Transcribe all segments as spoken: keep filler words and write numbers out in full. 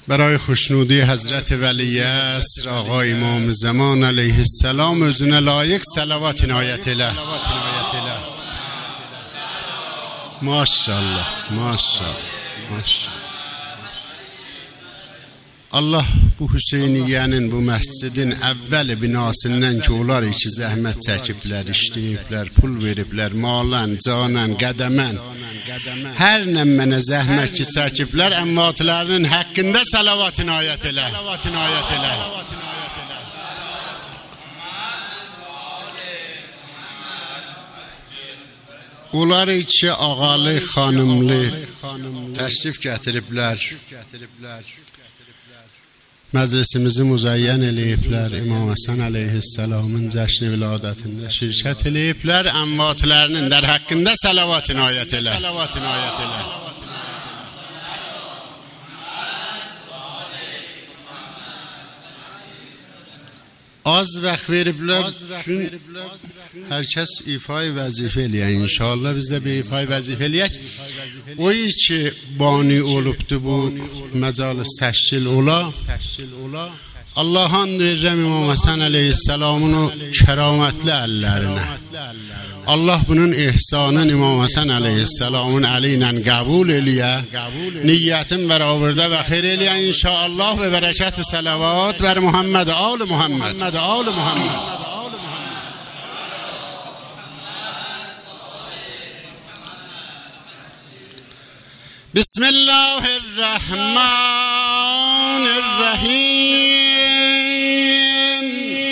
برای خوشنودی حضرت ولی عصر آقا امام زمان علیه السلام özünə layiq salavat inayət elə. Maşallah, maşallah, maşallah. Allah bu Hüseyniye'nin, bu məscidin əvvəl binasından ki, onlar iki zəhmət çəkiblər, işləyiblər, pul veriblər, malan, canan, qədəmən, hər nə mənə zəhmət ki, çəkiblər, əmmatlarının haqqında salavat inayət elə. Onlar iki ağalı, xanımlı təşrif gətiriblər. Məclisimizi müzəyyən eləyiblər. İmam Həsən əleyhisselamın cəşni viladətində şirkət eləyiblər. Əmvatlərinin dər haqqında salavat inayət elə. Az vaxt veriblər üçün hər kəs ifai vəzifə eləyək. İnşallah biz də bir ifai vəzifə eləyək. O ki bani olubdu bu məcalis təşkil ola. Allah'ın verirəm İmam Həsən əleyhisselamın o kəramətli əllərinə. Allah bunun ihsanın İmam Həsən əleyhisselamın əli ilə qəbul eləyə. Niyyətin bərabərdə və xeyr eləyə inşallah və bərəkət-i salavat və Muhammed al Muhammed. Bismillahirrahmanirrahim.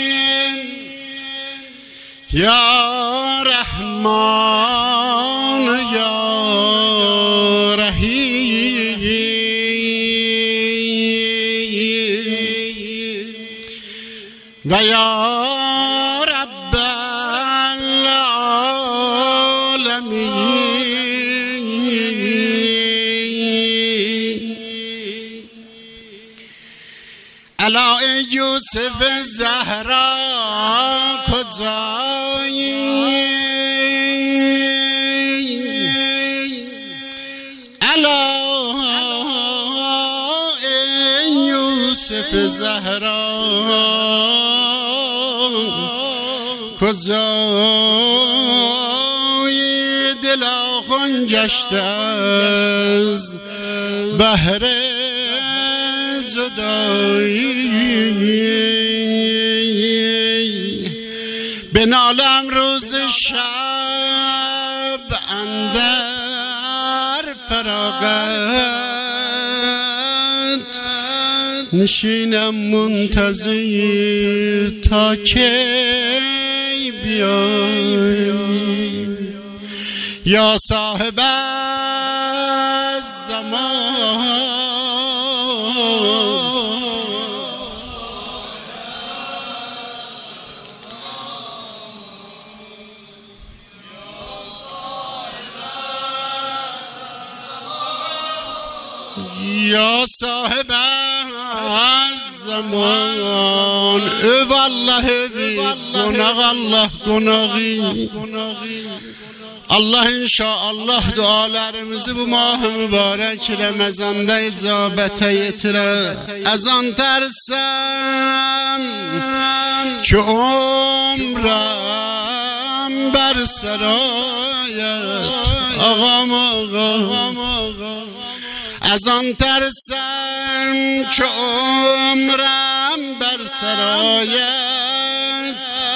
Ya Rahman Ya Rahim ve Ya Rabbel Alemin. Ela Yusuf Zahra kocayı Ela Yusuf Zahra kocayı dilahın geçti az bahre جدایی بنالم روز شب اندر فراغت نشینم منتظر تا کی بیایی یا صاحب الزمان یا صاحب الزمان او والله بی گناه الله گناهی Allah inşallah dualarımızı bu mah mübarek Ramazan'da icabete yetire. Ezan tersem ki umrem ber serayet ağam ağam ezan tersem ki umrem ber serayet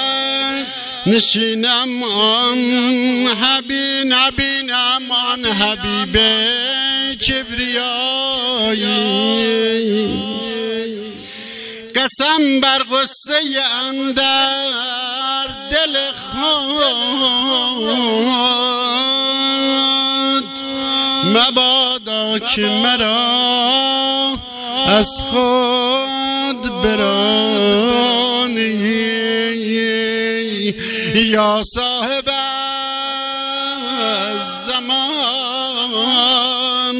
نشینم آن حبیب نبینم آن حبیب کبریایی قسم بر غصه اندر دل خود مبادا که مرا از خود برانی یا صاحب الزمان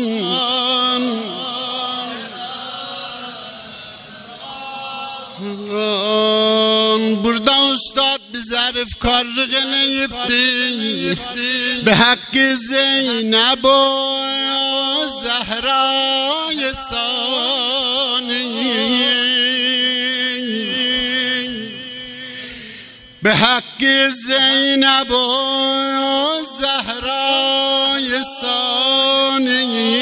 burada ustad bize rıfkarlık eleyipti به حق زینب و زهرای سال به حق زینب و زهرای ثانی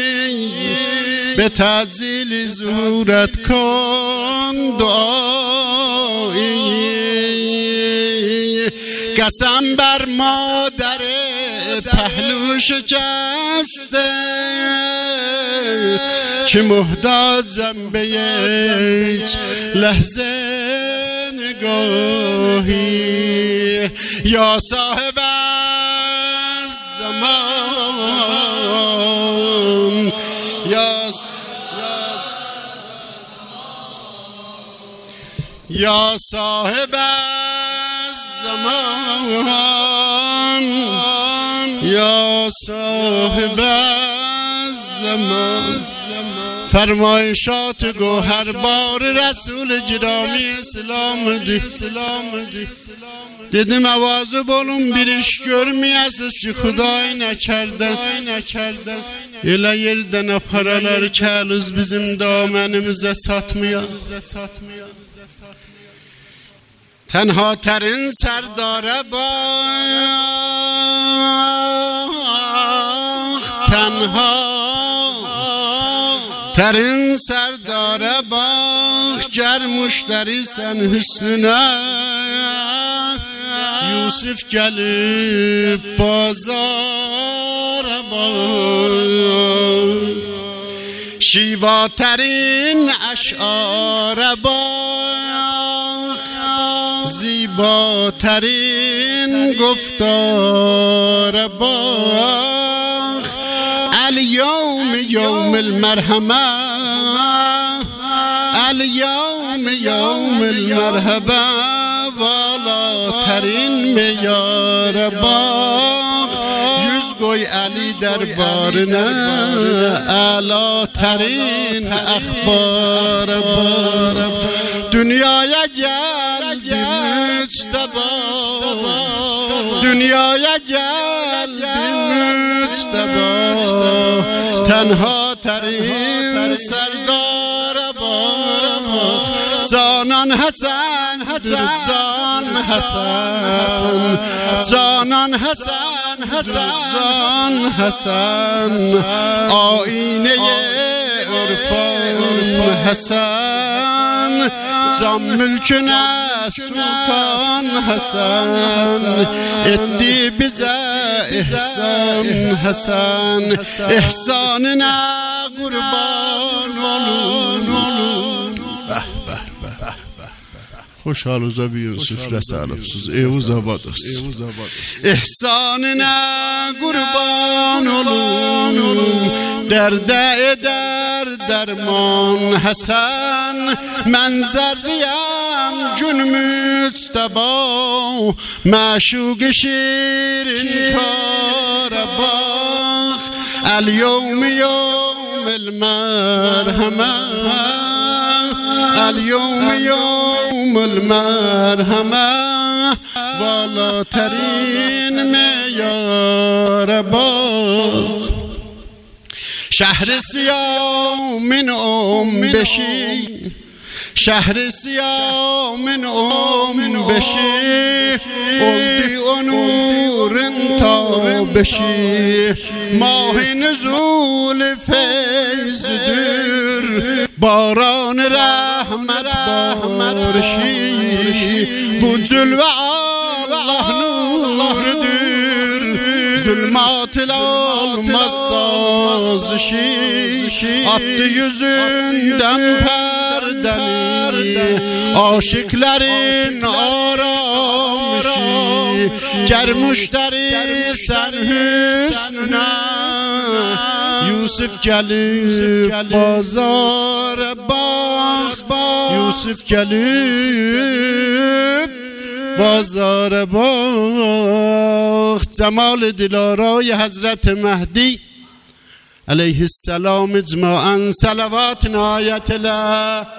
به تعجیل ظهورت کن دعایی. قسم بر مادر پهلو شکسته که محتاجم به یک لحظه نگاهی. یا صاحب الزمان یا یا صاحب الزمان یا صاحب الزمان. فرمایشات گوهربار رسول گرامی اسلام دی dedim avazı bolun bir iş görmeyesiz ki Xuday nekerden elə yerdən paralar kəlüz bizim damenimize satmıyor. Tenha terin serdara bak, tenha terin serdara bak, ger müşteri sen hüsnüne. Yusuf gelip pazara bak, şiva terin eşara bak, زیباترین گفتار باخ. الیوم یوم المرحمه، الیوم یوم المرحبه، والاترین میار باخ. yüz koy Ali derbarına، alاترین اخبار باخ. Dünyaya geldi müçteba، dünyaya geldi müçteba، tenha terin serdara bak. Canan Hasan, Can Hasan، Canan Hasan، Can Hasan، آینه عرفان Hasan، can mülküne Sultan Hasan، etti bize ihsan Hasan. İhsanına kurban olun olun. خوشحالوزا بیون سفره سلافسوز ایوز آباد است. احسانına kurban olun، derde eder derman Hasan. Menzerriyem gün müçteba، maşuq şirin kara bak. El yevm yevm el merheme، اليوم يوم المرحمة، والاترین معیار باخ. شهر سیاه من ام بشی، شهر سیاه من ام بشی، اولدی onurun تا بشی. ماه نزول فیضدür، باران رحمت بارشی. Bu zülve Allah nurudur، zulmat ile olmaz sazişi. Attı yüzünden perdeni aşıkların aramışı. Ger müşteri sen hüsnüne، Yusuf gelip pazara bak، Yusuf gelip pazara bak. Cemal dilarای حضرت مهدی علیه السلام اجماعاً صلوات نهایت له.